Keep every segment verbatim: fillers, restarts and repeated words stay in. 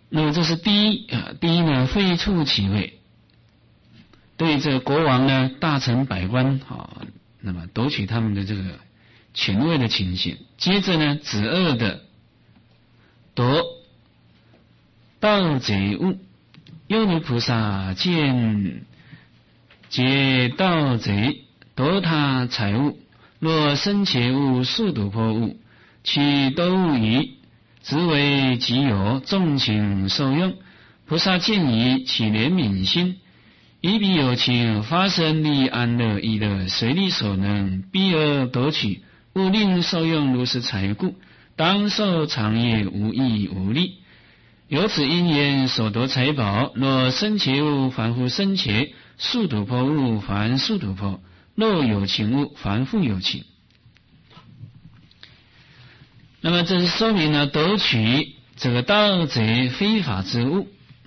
那么这是第一啊，第一呢，废黜其位，对这个国王呢、大臣、百官啊，那么夺取他们的这个权位的情形。接着呢，止恶的夺盗贼物，又如菩萨见劫盗贼夺他财物，若生切物、速毒破物，其都物矣，直为己有，众情受用。菩萨见已，起怜悯心，以彼有情，发生利安乐意乐，随力所能，逼而夺取，勿令受用如是财故，当受长业，无益无利。由此因缘所夺财宝，若生切物，凡复生切；速毒破物，凡速毒破；若有情物，凡复有情。那么这是说明了夺取这个盗贼非法之物。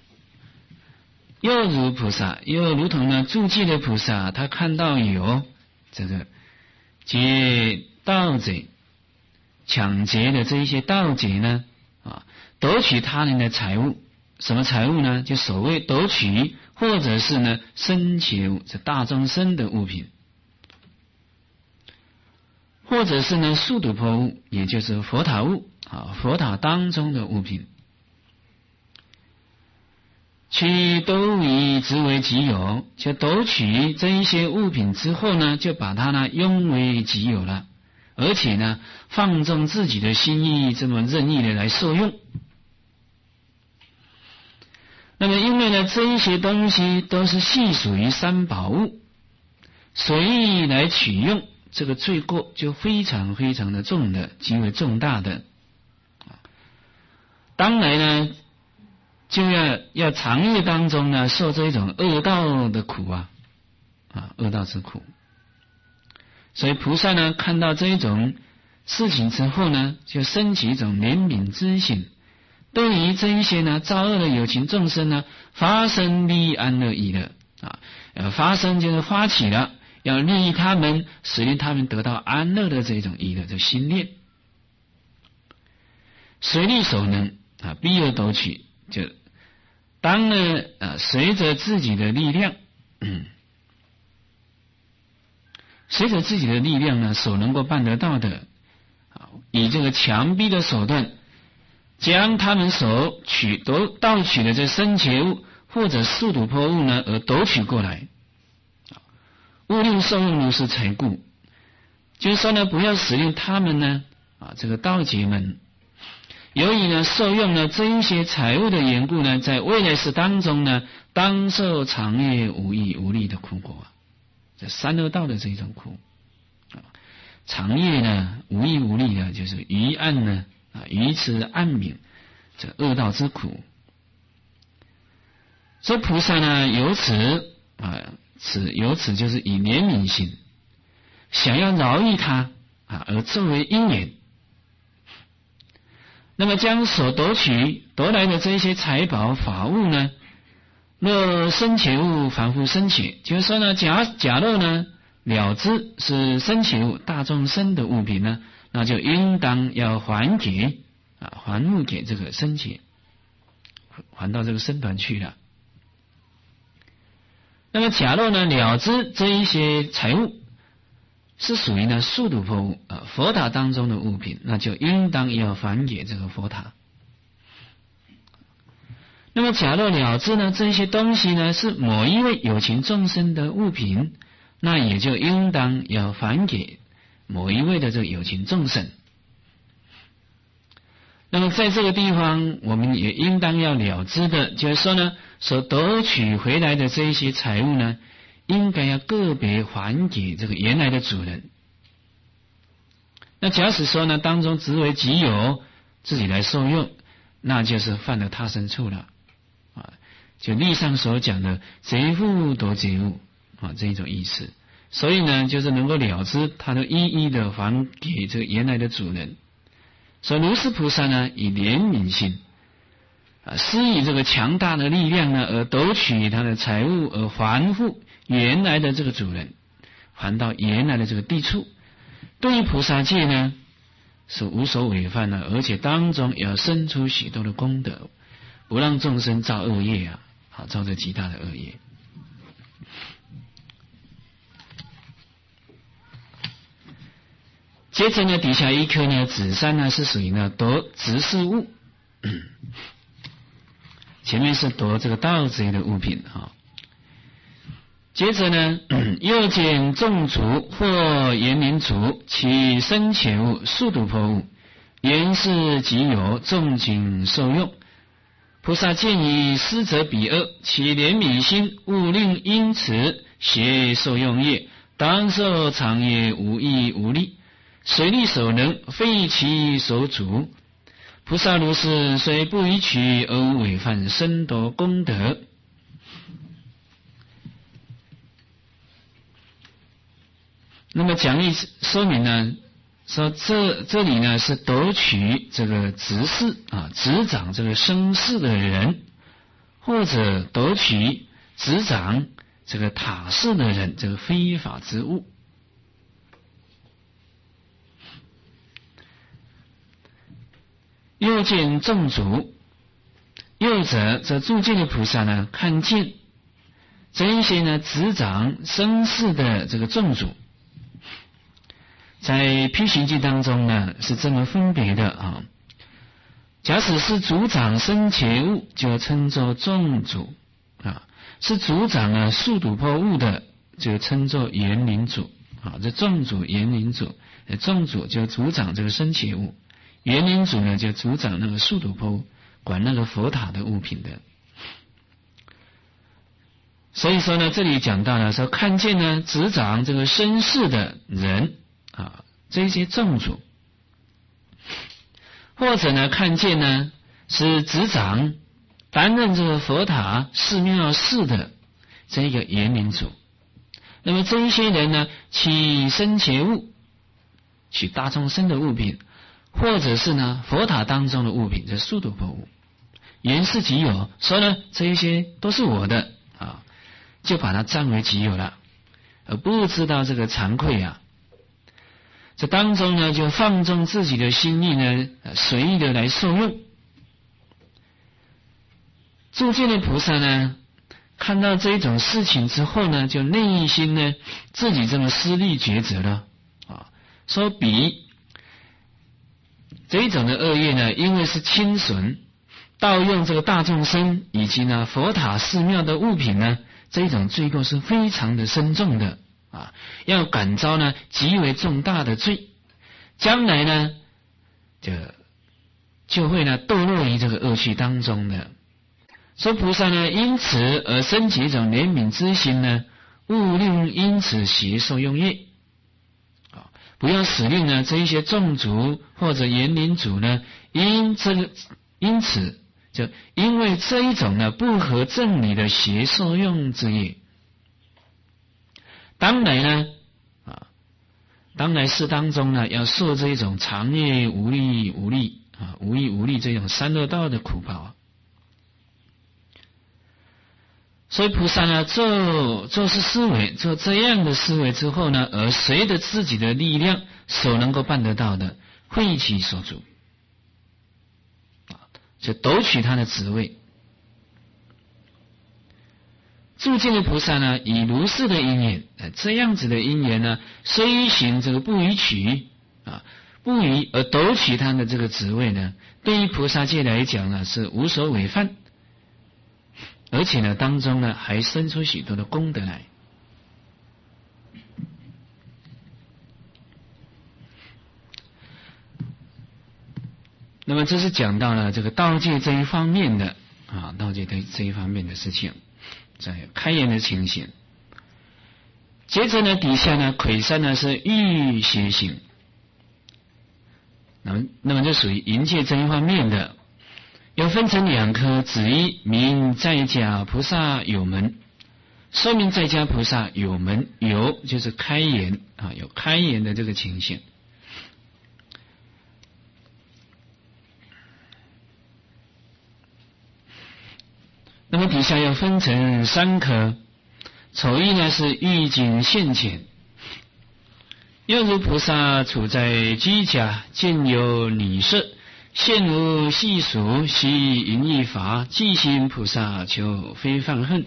又如菩萨，又如同呢住戒的菩萨，他看到有这个劫盗贼抢劫的这一些盗贼呢啊，夺取他人的财物，什么财物呢？就所谓夺取，或者是呢生切物，这大众生的物品，或者是呢速毒破物，也就是佛塔物啊，佛塔当中的物品。其都以直为己有，就夺取这一些物品之后呢，就把它呢拥为己有了，而且呢放纵自己的心意，这么任意的来受用。那么因为呢这一些东西都是系属于三宝物，随意来取用，这个罪过就非常非常的重的，极为重大的。当然呢就要要长夜当中呢受这一种恶道的苦啊啊恶道之苦。所以菩萨呢看到这一种事情之后呢，就生起一种怜悯之心，对于这一些呢造恶的有情众生呢，发生利安乐意乐啊，呃发生就是发起了要利益他们，使令他们得到安乐的这种意乐，这心念，随力所能啊，逼而夺取，就当呢啊随着自己的力量，嗯，随着自己的力量呢所能够办得到的，啊，以这个强逼的手段，将他们所取夺盗取的这生切物或者速毒破物呢而夺取过来。勿令受用如是财故，就是说呢，不要使令他们呢啊这个盗贼们，由于呢受用了这一些财物的缘故呢，在未来世当中呢，当受长夜无益无利的苦果啊，这三恶道的这种苦啊，长夜呢无益无利的，就是愚暗呢啊愚痴暗冥这恶道之苦。这菩萨呢由此啊。此由此就是以怜悯心，想要饶益他啊，而作为因缘。那么将所夺取夺来的这些财宝法物呢，若生切物，凡复生切，就是说呢，假假若呢了知是生切物，大众生的物品呢，那就应当要还给啊，还物给这个生切，还到这个僧团去了。那么假若呢了知这一些财物是属于呢速毒破物啊，佛塔当中的物品，那就应当要还给这个佛塔。那么假若了知呢这些东西呢是某一位有情众生的物品，那也就应当要还给某一位的这个有情众生。那么在这个地方我们也应当要了知的，就是说呢所夺取回来的这一些财物呢，应该要个别还给这个原来的主人。那假使说呢当中只为己有，自己来受用，那就是犯了他生处了啊，就历上所讲的贼物夺贼物啊这一种意思。所以呢就是能够了知，他都一一的还给这个原来的主人。所以如是菩萨呢以怜悯心啊，施以这个强大的力量呢，而夺取他的财物，而还复原来的这个主人，还到原来的这个地处。对于菩萨戒呢是无所违犯的，而且当中也要生出许多的功德， 不让众生造恶业啊，啊，造这极大的恶业。接着呢，底下一颗呢，紫杉呢是属于呢夺执事物，前面是夺这个盗贼的物品啊。接着呢，又见众族或园林族，其生且物，速度破物，原是即有，众景受用。菩萨见以施者彼恶，其怜悯心，勿令因此邪受用业，当受长业，无益无利。随力所能，非其所主。菩萨如是，虽不逾矩，而无违犯，深夺功德。那么讲义说明呢，说这这里呢是夺取这个执事啊执掌这个生事的人，或者夺取执掌这个塔事的人，这个非法之物。又见众族，又者这住戒的菩萨呢，看见这一些呢执掌生事的这个众族，在批行记当中呢是这么分别的啊。假使是族长生且物，就称作众族啊；是族长呢速度破物的，就称作园林主啊。这众族、园林主，众族就族长这个生且物。园林主呢，就主掌那个速度破物，管那个佛塔的物品的。所以说呢，这里讲到了说，看见呢执掌这个身世的人啊，这些众主，或者呢看见呢是执掌担任这个佛塔寺庙事的这个园林主。那么这一些人呢，起生且物，取大众生的物品。或者是呢佛塔当中的物品，这速度破物，原是己有，说呢这一些都是我的啊，就把它占为己有了，而不知道这个惭愧啊。这当中呢就放纵自己的心意呢，随意的来受用。住戒的菩萨呢，看到这一种事情之后呢，就内心呢自己这么思虑抉择了啊，说彼这一种的恶业呢，因为是侵损、盗用这个大众生以及呢佛塔寺庙的物品呢，这一种罪过是非常的深重的啊，要感召呢极为重大的罪，将来呢就就会呢堕落于这个恶趣当中的。说菩萨呢因此而生起一种怜悯之心呢，勿令因此邪受用业。不要使令呢这一些众族或者园林主呢，因这个因此就因为这一种呢不合正理的邪受用之业，当来呢啊，当来世当中呢要受这一种长业无力无力啊无益无力这种三恶道的苦报啊。所以菩萨呢做做是思维，做这样的思维之后呢，而随着自己的力量所能够办得到的，会其所主啊，就夺取他的职位。住戒的菩萨呢，以如是的因缘，呃，这样子的因缘呢，虽行这个不逾矩啊，不逾而夺取他的这个职位呢，对于菩萨戒来讲呢，是无所违犯。而且呢，当中呢还生出许多的功德来。那么这是讲到了这个道戒这一方面的啊，道戒这这一方面的事情，在开言的情形。接着呢，底下呢，魁山呢是欲邪行，那么那么这属于淫戒这一方面的。又分成两科，子一名在家菩萨有门，说明在家菩萨有门，有就是开言啊，有开言的这个情形。那么底下又分成三科，丑一呢是欲境现前，又如菩萨处在居家，见有女色。 现无细数，悉淫意法，即心菩萨求非放恨。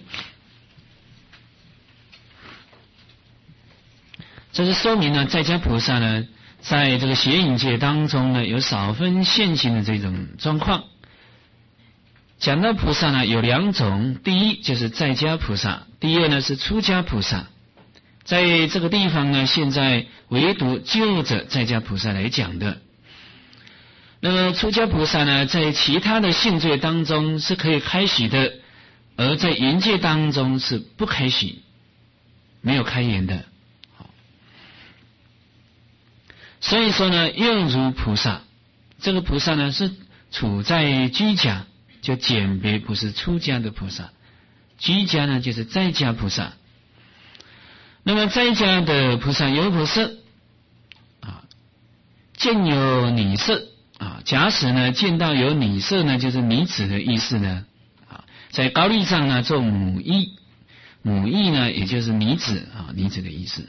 这是说明呢，在家菩萨呢，在这个邪淫界当中呢，有少分现行的这种状况。讲到菩萨呢，有两种，第一就是在家菩萨，第二呢是出家菩萨。在这个地方呢，现在唯独就着在家菩萨来讲的。那么出家菩萨呢，在其他的性罪当中是可以开喜的，而在淫界当中是不开喜，没有开言的。所以说呢，又如菩萨，这个菩萨呢是处在居家，就简别不是出家的菩萨。居家呢就是在家菩萨。那么在家的菩萨有菩萨啊，见有女色啊，假使呢见到有女色呢，就是女子的意思呢啊，在高丽上呢做母意，母意呢也就是女子啊，女子的意思。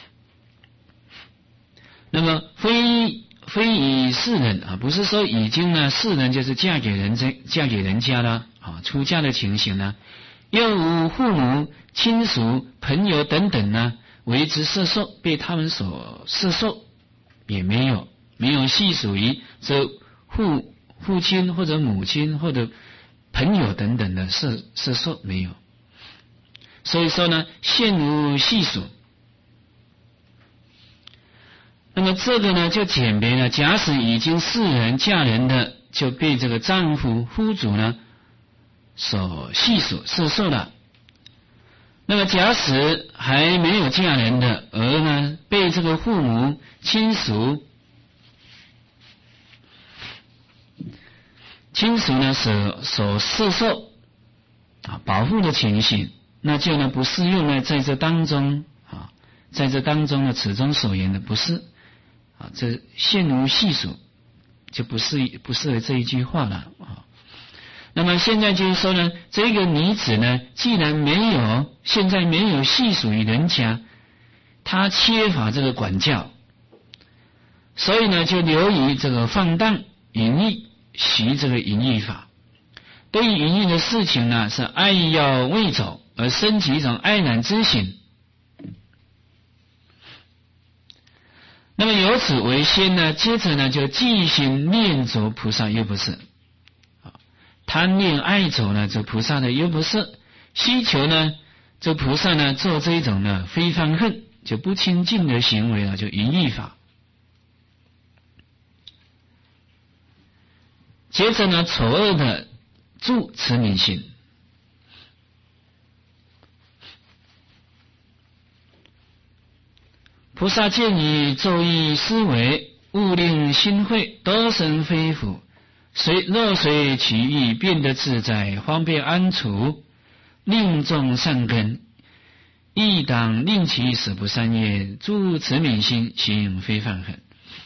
那么非非以世人啊，不是说已经呢世人就是嫁给人家嫁给人家了啊，出嫁的情形呢，又无父母亲属朋友等等呢为之摄受，被他们所摄受，也没有没有系属于这父父亲或者母亲或者朋友等等的摄摄受没有。所以说呢，现无系属。那么这个呢就简别了，假使已经世人嫁人的，就被这个丈夫夫主呢所系属摄受了。那么假使还没有嫁人的，而呢被这个父母亲属亲属呢所所摄受啊保护的情形，那就呢不适用呢在这当中啊，在这当中呢此中所言的不是啊，这现无系属就不是不适合这一句话了啊。那么现在就是说呢，这个女子呢，既然没有现在没有系属于人家，她缺乏这个管教，所以呢就流于这个放荡淫逸，习这个淫逸法。对于淫逸的事情呢，是爱要未走，而生起一种爱染之心。那么由此为先呢，接着呢就继心念着菩萨又不是，贪念爱着呢这菩萨的又不是，希求呢这菩萨呢做这一种呢非放恨，就不清净的行为啊，就淫逸法。接着呢丑恶的助痴迷心。菩萨见以昼意思维，勿令心慧多生非福，随若随其意变得自在，方便安处，令众善根，亦当令其舍不善业，助持悯心，行非放恨。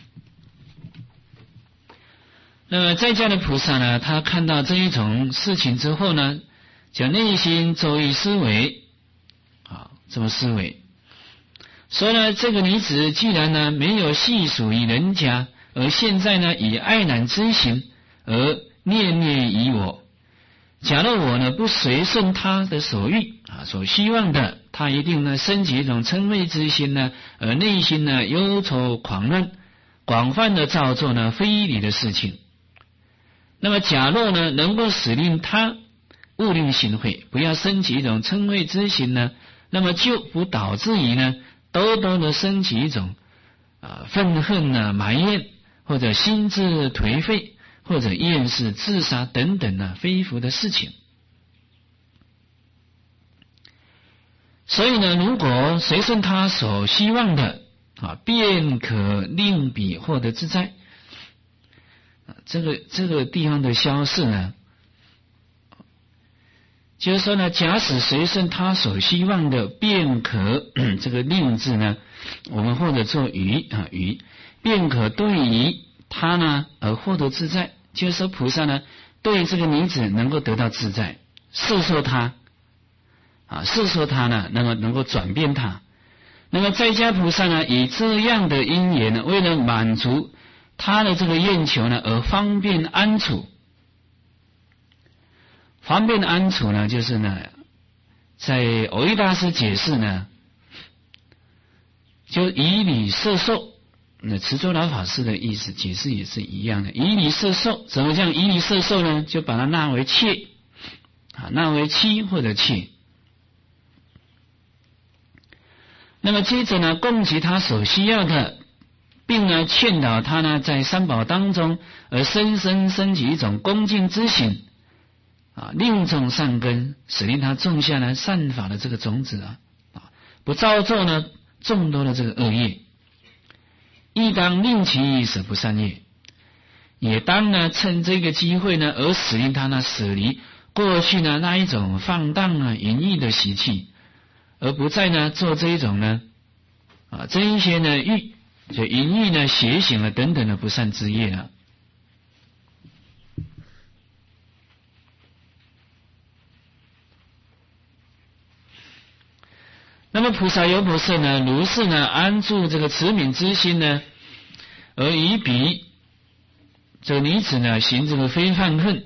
那么在家的菩萨呢，他看到这一种事情之后呢，就内心昼意思维啊，这么思维。说呢，这个女子既然呢没有系属于人家，而现在呢以爱染之心而念念于我，假如我呢不随顺她的所欲啊，所希望的，她一定呢升起一种嗔恚之心呢，而内心呢忧愁狂乱，广泛的造作呢非理的事情。那么假若呢能够使令她勿令心恚，不要升起一种嗔恚之心呢，那么就不导致于呢多多的升起一种啊愤恨啊埋怨，或者心智颓废，或者厌世自杀等等呢非福的事情。所以呢，如果随顺他所希望的啊，便可令彼获得自在。啊、这个这个地方的消逝呢，就是说呢，假使随顺他所希望的，便可这个令字呢，我们或者做于啊于，便可对于他呢而获得自在。就是说菩萨呢对这个女子能够得到自在，摄受他啊，摄受他呢，那么能够转变他。那么在家菩萨呢，以这样的因缘呢，为了满足他的这个愿求呢，而方便安处。方便安处呢，就是呢，在蕅益大师解释呢，就以理摄受。那慈州老法师的意思解释也是一样的，以理摄受，怎么讲以理摄受呢？就把它纳为妾啊，纳为妻或者妾。那么接着呢，供给他所需要的，并呢劝导他呢在三宝当中而深深升起一种恭敬之心啊，令种善根，使令他种下呢善法的这个种子啊，啊不造作呢众多的这个恶业。亦当令其舍不善业，也当呢趁这个机会呢，而使令他呢舍离过去呢那一种放荡啊淫逸的习气，而不再呢做这一种呢啊这一些呢欲就淫逸呢邪行了等等的不善之业了。那么菩萨优婆塞呢，如是呢安住这个慈悯之心呢，而以彼这个女子呢行这个非犯恨。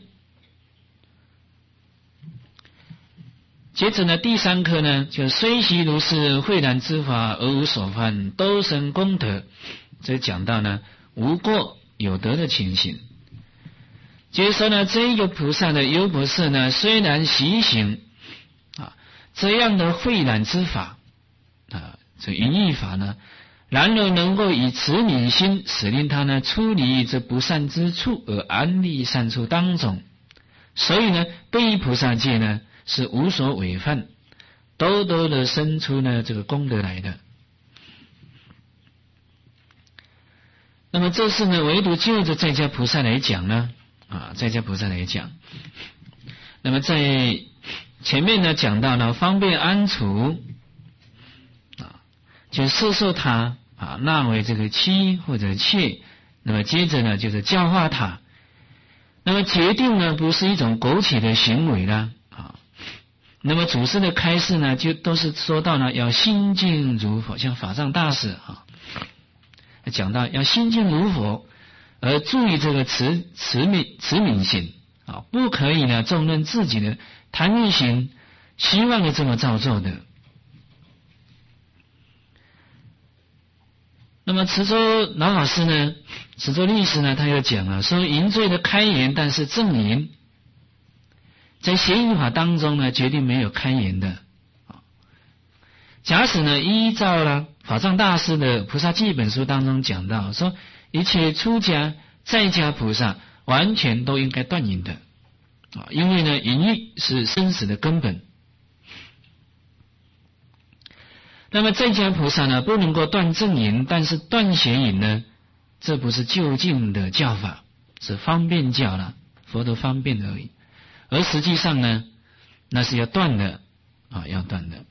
接着呢，第三课呢，就虽习如是慧然之法而无所犯，都生功德。这讲到呢无过有得的情形。接着说呢，这一个菩萨的优婆塞呢，虽然习行啊这样的慧然之法啊，这淫逸法呢，然而能够以慈悯心，使令他呢出离这不善之处，而安立善处当中。所以呢，对于菩萨戒呢是无所违犯，多多的生出呢这个功德来的。那么这是呢，唯独就着在家菩萨来讲呢，啊，在家菩萨来讲，那么在前面呢讲到呢，方便安处啊，就摄受他啊，纳为这个妻或者妾。那么接着呢，就是教化他。那么决定呢，不是一种苟且的行为啦啊。那么祖师的开示呢，就都是说到呢，要心静如佛，像法藏大师啊，讲到要心静如佛，而注意这个慈慈悯慈悯心啊，不可以呢纵任自己的贪欲心，希望的这么造作的。那么慈州老法师呢，慈州律师呢，他又讲了说，淫罪的开言，但是正淫，在邪淫法当中呢，决定没有开言的。假使呢，依照了法藏大师的《菩萨记》本书当中讲到，说一切出家在家菩萨完全都应该断淫的啊，因为呢，淫欲是生死的根本。那么在家菩萨呢，不能够断正淫，但是断邪淫呢，这不是究竟的教法，是方便教了，佛的方便而已。而实际上呢，那是要断的啊，要断的。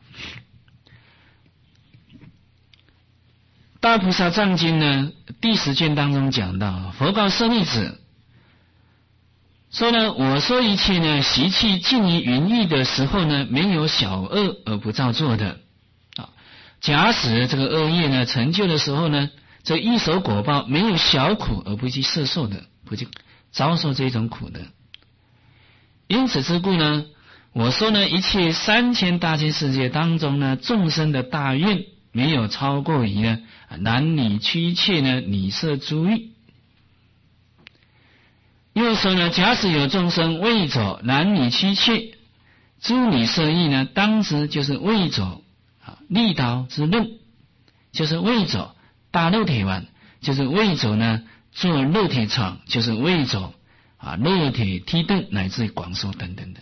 大菩萨藏经呢第十卷当中讲到，佛告舍利子说呢，我说一切呢习气尽于淫欲的时候呢，没有小恶而不造作的啊。假使这个恶业呢成就的时候呢，这一手果报没有小苦而不去摄受的，不去遭受这种苦的。因此之故呢，我说呢，一切三千大千世界当中呢，众生的大愿没有超过于呢男女妻妾呢女色诸欲。又说呢，假使有众生为着男女妻妾诸女色欲呢，当时就是为着啊利刀之刃，就是为着大肉体丸，就是为着呢做肉体床，就是为着啊肉体梯凳乃至广受等等的。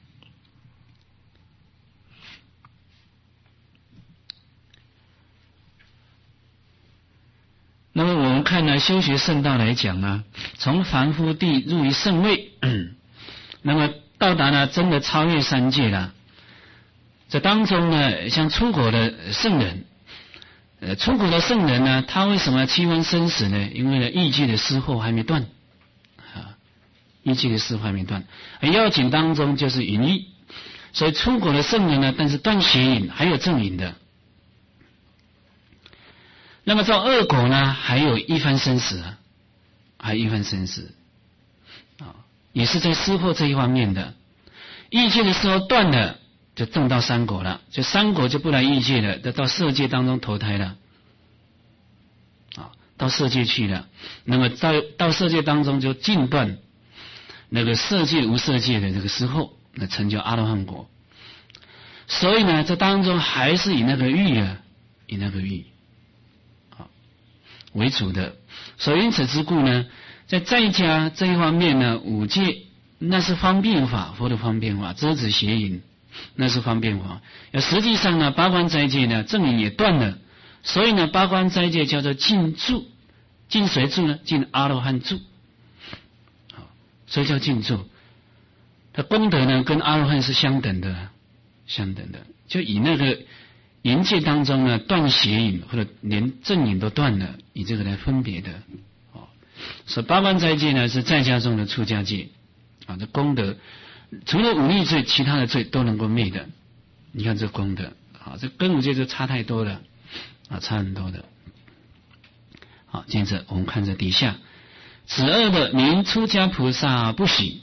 那么我们看呢，修学圣道来讲呢，从凡夫地入于圣位，那么到达呢真的超越三界了。这当中呢，像出国的圣人，呃，出国的圣人呢，他为什么七分生死呢？因为呢，欲界的私货还没断啊，欲界的私货还没断。而要紧当中就是淫欲，所以出国的圣人呢，但是断邪淫，还有正淫的。那么这恶果呢，还有一番生死啊， 还一番生死啊，也是在施祸这一方面的。欲界的时候断了，就证到三果了，就三果就不来欲界了，就到色界当中投胎了啊，到色界去了。那么到到色界当中就尽断那个色界无色界的这个时候，那成就阿罗汉果。所以呢，这当中还是以那个欲啊，以那个欲啊为主的。所以因此之故呢，在在家这一方面呢，五戒那是方便法，佛的方便法，遮止邪淫那是方便法。而实际上呢，八关斋戒呢，正因也断了，所以呢，八关斋戒叫做尽住，尽谁住呢？尽阿罗汉住。好，所以叫尽住。它功德呢，跟阿罗汉是相等的，相等的。就以那个淫戒当中呢，断邪淫或者连正淫都断了，以这个来分别的。哦，所以八关斋戒呢，是在家中的出家戒。啊，这功德除了忤逆罪，其他的罪都能够灭的。你看这功德，啊，这跟五戒就差太多了，啊，差很多的。好，接着我们看这底下，此二的名出家菩萨不喜。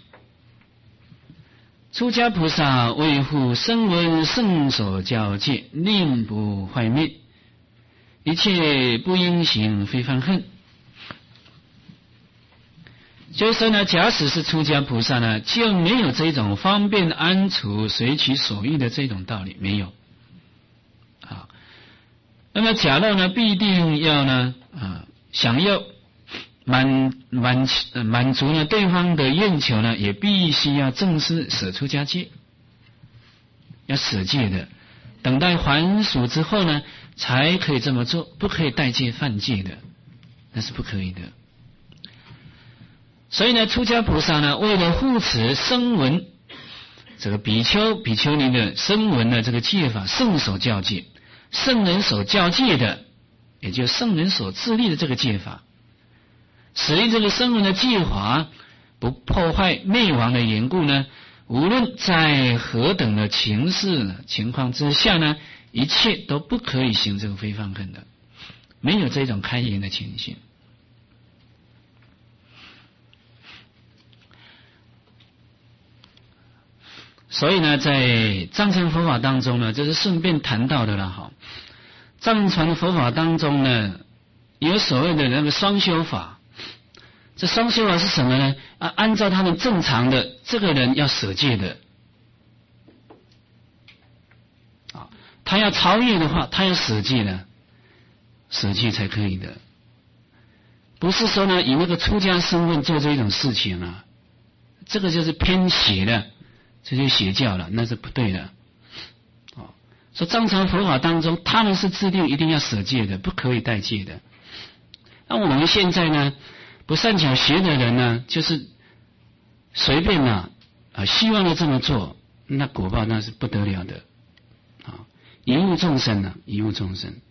出家菩萨为护声闻圣所教戒，令不坏灭，一切不应行非犯恨。就是说呢，假使是出家菩萨呢，就没有这种方便安处随其所欲的这种道理，没有啊。那么假若呢，必定要呢啊，想要满满满足呢对方的愿求呢，也必须要正式舍出家戒，要舍戒的。等待还俗之后呢，才可以这么做，不可以代戒犯戒的，那是不可以的。所以呢，出家菩萨呢，为了护持声闻这个比丘、比丘尼的声闻的这个戒法，圣所教戒，圣人所教戒的，也就是圣人所自立的这个戒法，使令这个声闻的戒法不破坏灭亡的缘故呢，无论在何等的情势情况之下呢，一切都不可以行这个非犯恨的，没有这种开言的情形。所以呢，在藏传佛法当中呢，这是顺便谈到的了哈。藏传佛法当中呢，有所谓的那个双修法。这双修法是什么呢？啊，按照他们正常的这个人要舍戒的，啊，他要超越的话，他要舍戒的，舍戒才可以的。不是说呢，以那个出家身份做这一种事情啊，这个就是偏邪的。这就邪教了，那是不对的。哦，说藏传佛法当中，他们是制定一定要舍戒的，不可以代戒的。那我们现在呢，不善巧学的人呢，就是随便啊啊，希望的这么做，那果报那是不得了的啊！贻误众生啊，贻误众生。